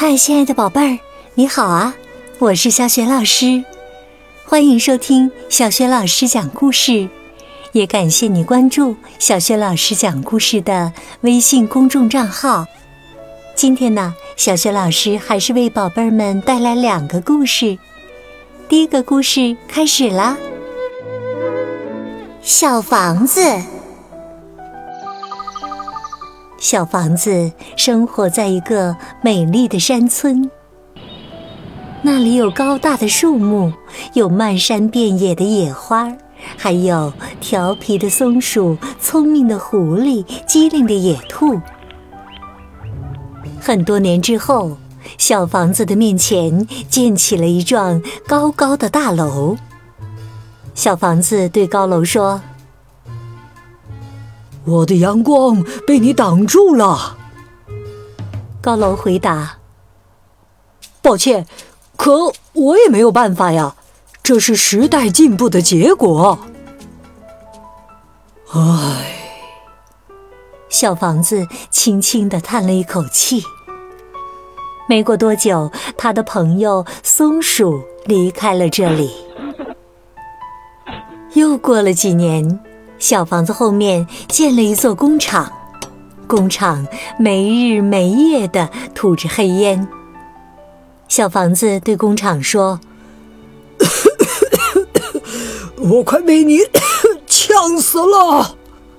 嗨，亲爱的宝贝儿，你好啊！我是小雪老师，欢迎收听小雪老师讲故事，也感谢你关注小雪老师讲故事的微信公众账号。今天呢，小雪老师还是为宝贝儿们带来2个故事。第一个故事开始啦。小房子。小房子生活在一个美丽的山村，那里有高大的树木，有漫山遍野的野花，还有调皮的松鼠、聪明的狐狸、机灵的野兔。很多年之后，小房子的面前建起了一幢高高的大楼。小房子对高楼说： 我的阳光被你挡住了。 高楼回答： 抱歉，可我也没有办法呀，这是时代进步的结果。唉。 小房子轻轻地叹了一口气。没过多久，他的朋友松鼠离开了这里。又过了几年，小房子后面建了一座工厂，工厂没日没夜地吐着黑烟。小房子对工厂说： 我快被你呛死了。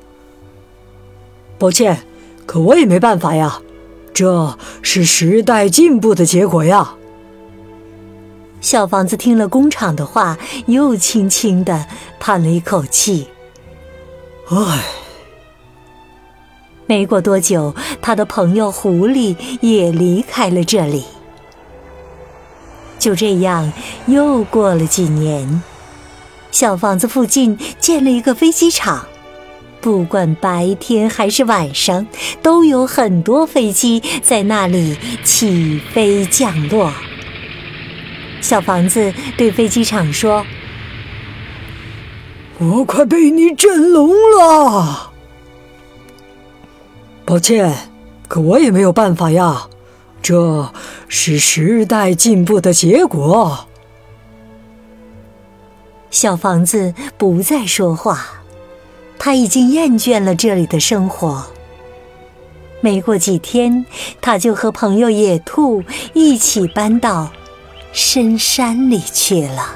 抱歉，可我也没办法呀，这是时代进步的结果呀。 小房子听了工厂的话，又轻轻地叹了一口气。 唉。 没过多久，他的朋友狐狸也离开了这里。就这样，又过了几年，小房子附近建了一个飞机场，不管白天还是晚上，都有很多飞机在那里起飞降落。小房子对飞机场说： 我快被你震聋了。抱歉，可我也没有办法呀，这是时代进步的结果。 小房子不再说话，他已经厌倦了这里的生活。没过几天，他就和朋友野兔一起搬到深山里去了。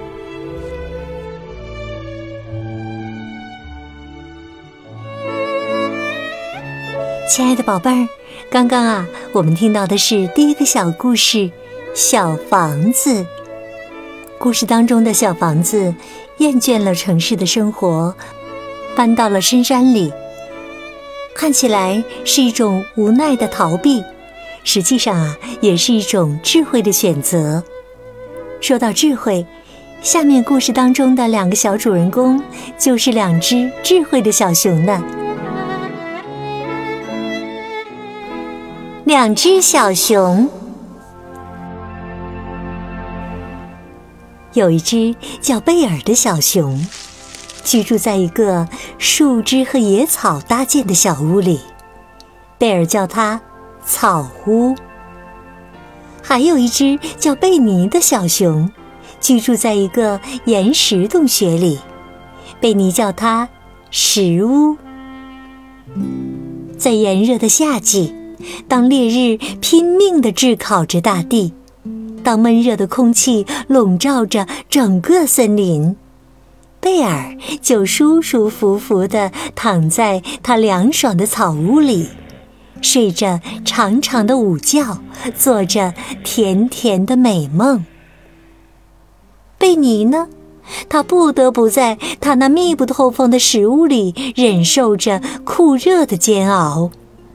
亲爱的宝贝儿，刚刚我们听到的是第一个小故事，小房子。故事当中的小房子厌倦了城市的生活，搬到了深山里。看起来是一种无奈的逃避，实际上也是一种智慧的选择。说到智慧，下面故事当中的2个小主人公就是2只智慧的小熊呢。2只小熊。有一只叫贝尔的小熊，居住在一个树枝和野草搭建的小屋里，贝尔叫它草屋。还有一只叫贝尼的小熊，居住在一个岩石洞穴里，贝尼叫它石屋。在炎热的夏季，当烈日拼命地炙烤着大地，当闷热的空气笼罩着整个森林，贝尔就舒舒服服地躺在他凉爽的草屋里，睡着长长的午觉，做着甜甜的美梦。贝尼呢，他不得不在他那密不透风的石屋里忍受着酷热的煎熬。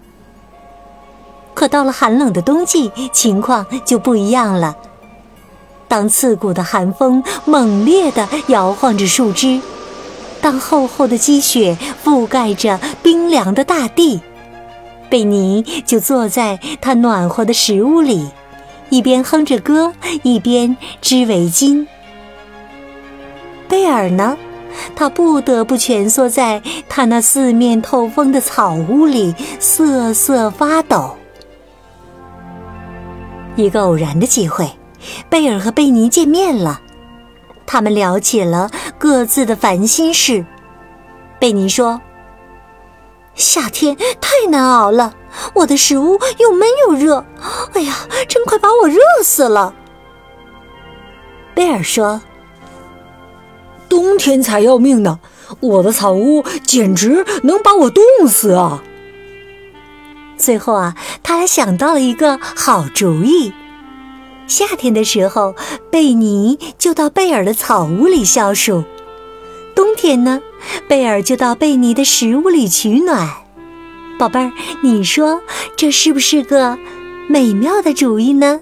可到了寒冷的冬季，情况就不一样了。当刺骨的寒风猛烈地摇晃着树枝，当厚厚的积雪覆盖着冰凉的大地，贝尼就坐在他暖和的石屋里，一边哼着歌，一边织围巾。贝尔呢，他不得不蜷缩在他那四面透风的草屋里，瑟瑟发抖。 一个偶然的机会，贝尔和贝尼见面了。他们聊起了各自的烦心事。贝尼说：“夏天太难熬了，我的食物又闷又热，哎呀，真快把我热死了。”贝尔说：“ 冬天才要命呢，我的草屋简直能把我冻死啊！” 最后啊，他还想到了一个好主意。夏天的时候，贝尼就到贝尔的草屋里消暑；冬天呢，贝尔就到贝尼的食物里取暖。宝贝儿，你说这是不是个美妙的主意呢？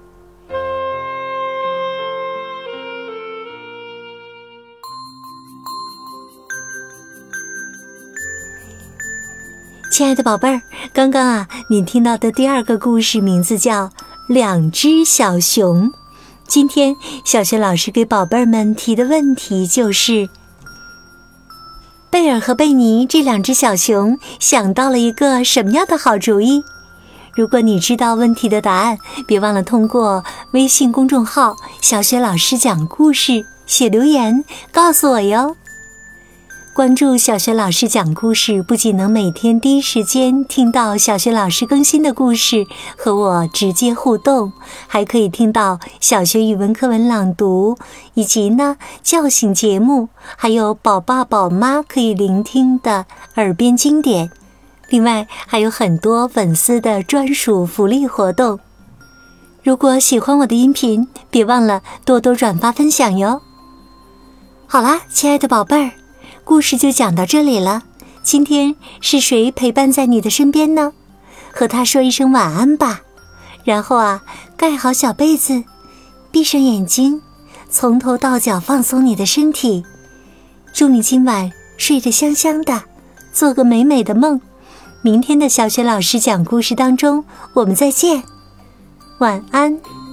亲爱的宝贝儿，刚刚啊，你听到的第二个故事名字叫《两只小熊》。今天小学老师给宝贝儿们提的问题就是：贝尔和贝尼这两只小熊想到了一个什么样的好主意？如果你知道问题的答案，别忘了通过微信公众号“小学老师讲故事”写留言告诉我哟。关注小学老师讲故事，不仅能每天第一时间听到小学老师更新的故事，和我直接互动，还可以听到小学语文课文朗读，以及呢叫醒节目，还有宝爸宝妈可以聆听的耳边经典。另外还有很多粉丝的专属福利活动。如果喜欢我的音频，别忘了多多转发分享哟。好啦，亲爱的宝贝儿，故事就讲到这里了。今天是谁陪伴在你的身边呢？和他说一声晚安吧。然后啊，盖好小被子，闭上眼睛，从头到脚放松你的身体。祝你今晚睡得香香的，做个美美的梦。明天的小学老师讲故事当中，我们再见。晚安。